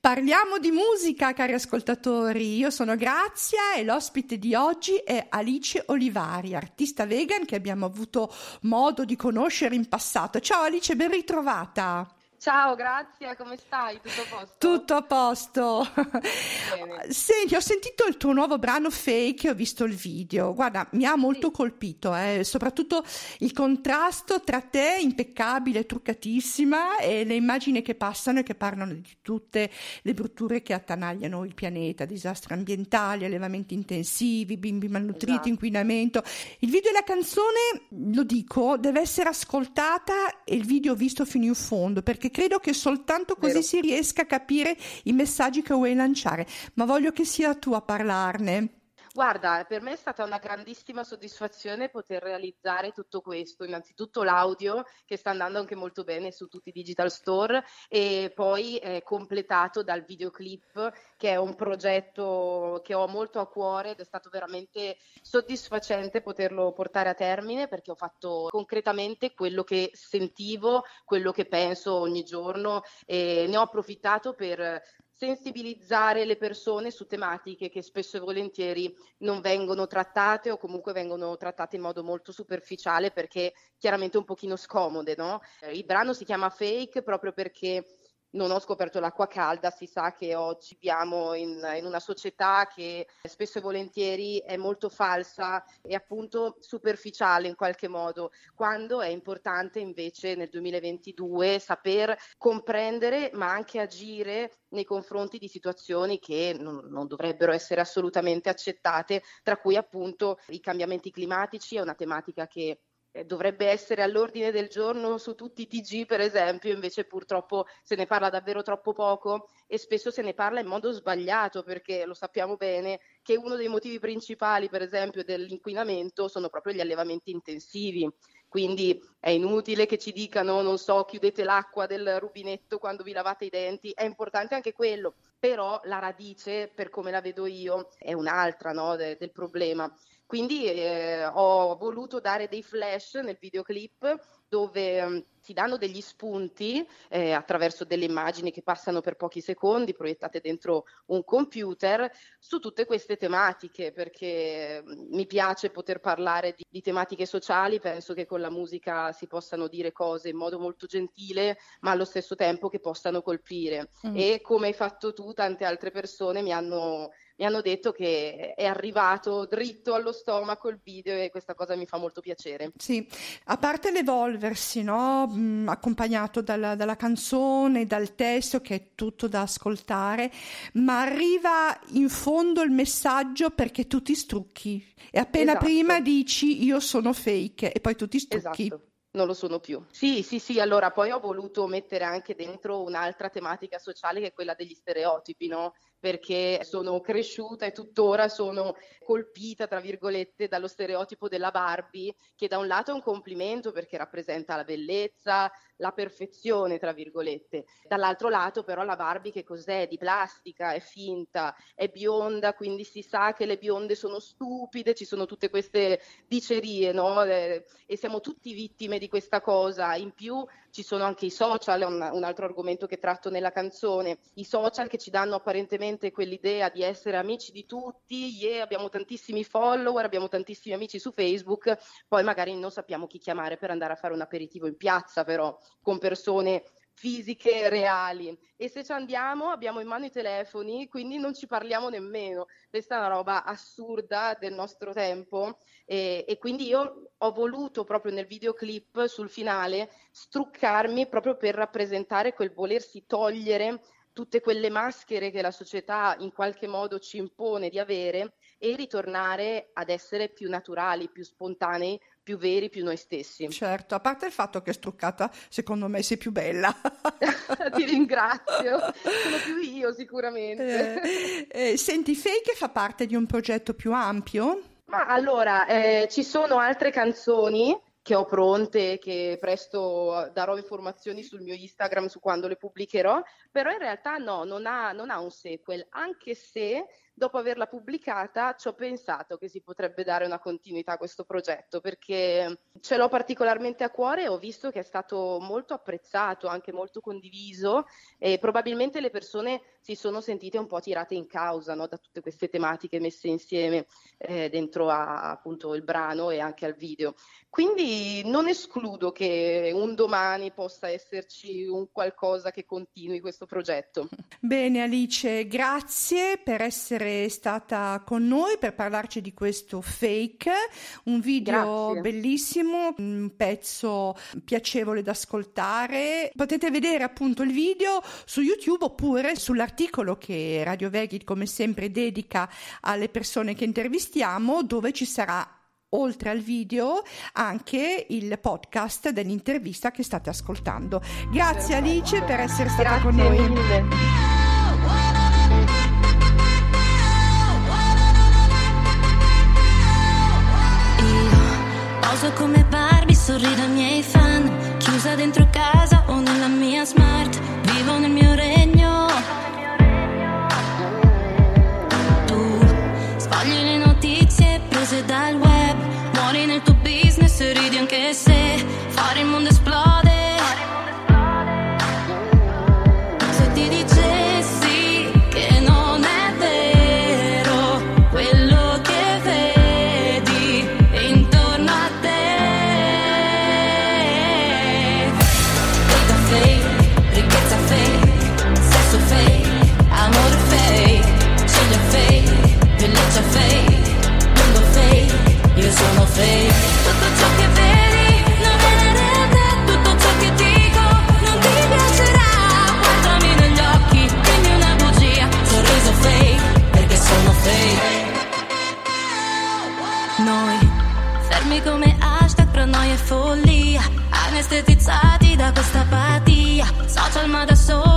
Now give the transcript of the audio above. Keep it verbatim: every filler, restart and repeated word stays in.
Parliamo di musica, cari ascoltatori. Io sono Grazia e l'ospite di oggi è Alice Olivari, artista vegan che abbiamo avuto modo di conoscere in passato. Ciao Alice, ben ritrovata. Ciao, grazie, come stai? Tutto a posto? Tutto a posto. Bene. Senti, ho sentito il tuo nuovo brano Fake e ho visto il video. Guarda, mi ha molto Sì, colpito, eh, soprattutto il contrasto tra te, impeccabile, truccatissima, e le immagini che passano e che parlano di tutte le brutture che attanagliano il pianeta, disastri ambientali, allevamenti intensivi, bimbi malnutriti, esatto. inquinamento. Il video e la canzone, lo dico, deve essere ascoltata e il video visto fino in fondo, perché credo che soltanto così Vero. si riesca a capire i messaggi che vuoi lanciare, ma voglio che sia tu a parlarne. Guarda, per me è stata una grandissima soddisfazione poter realizzare tutto questo. Innanzitutto l'audio che sta andando anche molto bene su tutti i digital store e poi eh, completato dal videoclip che è un progetto che ho molto a cuore ed è stato veramente soddisfacente poterlo portare a termine perché ho fatto concretamente quello che sentivo, quello che penso ogni giorno e ne ho approfittato per sensibilizzare le persone su tematiche che spesso e volentieri non vengono trattate o comunque vengono trattate in modo molto superficiale perché chiaramente un pochino scomode, no? Il brano si chiama Fake proprio perché non ho scoperto l'acqua calda, si sa che oggi viviamo in, in una società che spesso e volentieri è molto falsa e appunto superficiale in qualche modo, quando è importante invece nel duemilaventidue saper comprendere ma anche agire nei confronti di situazioni che non, non dovrebbero essere assolutamente accettate, tra cui appunto i cambiamenti climatici, è una tematica che dovrebbe essere all'ordine del giorno su tutti i T G per esempio, invece purtroppo se ne parla davvero troppo poco e spesso se ne parla in modo sbagliato perché lo sappiamo bene che uno dei motivi principali per esempio dell'inquinamento sono proprio gli allevamenti intensivi. Quindi è inutile che ci dicano, non so, chiudete l'acqua del rubinetto quando vi lavate i denti, è importante anche quello, però la radice, per come la vedo io, è un'altra, no, de- del problema. Quindi eh, ho voluto dare dei flash nel videoclip dove mh, si danno degli spunti eh, attraverso delle immagini che passano per pochi secondi, proiettate dentro un computer, su tutte queste tematiche, perché mh, mi piace poter parlare di, di tematiche sociali, penso che con la musica si possano dire cose in modo molto gentile, ma allo stesso tempo che possano colpire. Mm. E come hai fatto tu, tante altre persone mi hanno mi hanno detto che è arrivato dritto allo stomaco il video e questa cosa mi fa molto piacere. Sì, a parte l'evolversi, no? Mm, accompagnato dalla, dalla canzone, dal testo che è tutto da ascoltare, ma arriva in fondo il messaggio perché tu ti strucchi e appena prima Esatto, dici io sono fake e poi tu ti strucchi. esatto. Non lo sono più. Sì, sì, sì, allora poi ho voluto mettere anche dentro un'altra tematica sociale che è quella degli stereotipi, no? Perché sono cresciuta e tuttora sono colpita, tra virgolette, dallo stereotipo della Barbie, che da un lato è un complimento perché rappresenta la bellezza, la perfezione, tra virgolette. Dall'altro lato però la Barbie che cos'è? È di plastica, è finta, è bionda, quindi si sa che le bionde sono stupide, ci sono tutte queste dicerie, no? Eh, e siamo tutti vittime di questa cosa. In più ci sono anche i social, è un, un altro argomento che tratto nella canzone, i social che ci danno apparentemente quell'idea di essere amici di tutti, yeah, abbiamo tantissimi follower, abbiamo tantissimi amici su Facebook, poi magari non sappiamo chi chiamare per andare a fare un aperitivo in piazza però, con persone fisiche reali e se ci andiamo abbiamo in mano i telefoni quindi non ci parliamo nemmeno. Questa è una roba assurda del nostro tempo e, e quindi io ho voluto proprio nel videoclip sul finale struccarmi proprio per rappresentare quel volersi togliere tutte quelle maschere che la società in qualche modo ci impone di avere e ritornare ad essere più naturali, più spontanei, più veri, più noi stessi. Certo, a parte il fatto che struccata, secondo me sei più bella. Ti ringrazio, sono più io sicuramente. Eh, eh, senti, Fake fa parte di un progetto più ampio? Ma allora, eh, ci sono altre canzoni che ho pronte, che presto darò informazioni sul mio Instagram su quando le pubblicherò, però in realtà no, non ha, non ha un sequel, anche se dopo averla pubblicata ci ho pensato che si potrebbe dare una continuità a questo progetto, perché ce l'ho particolarmente a cuore e ho visto che è stato molto apprezzato, anche molto condiviso, e probabilmente le persone si sono sentite un po' tirate in causa, no, da tutte queste tematiche messe insieme eh, dentro a, appunto il brano e anche al video. Quindi non escludo che un domani possa esserci un qualcosa che continui questo progetto. Bene Alice, grazie per essere stata con noi per parlarci di questo Fake, un video Grazie. bellissimo, un pezzo piacevole da ascoltare. Potete vedere appunto il video su YouTube oppure sull'articolo che Radio Veghi come sempre dedica alle persone che intervistiamo, dove ci sarà oltre al video anche il podcast dell'intervista che state ascoltando. Grazie Alice per essere stata Grazie con noi. Mille. Io poso come Barbie, sorrido ai miei fan, chiusa dentro casa o nella mia smart, vivo nel mio regno. Tu sbagli le notizie prese dal web, muori nel tuo business e ridi anche se fare il mondo esplode. Se ti dicessi che non è vero quello che vedi intorno a te, vita fake, ricchezza fake, sesso fake, amore fake, ciglia fake, bellezza fake, mondo fake, io sono fake. Tutto ciò che vedi non è la realtà, tutto ciò che dico non ti piacerà. Guardami negli occhi, dimmi una bugia, sorriso fake, perché sono fake. Noi, fermi come hashtag, tra noi è follia, anestetizzati da questa apatia, social ma da soli.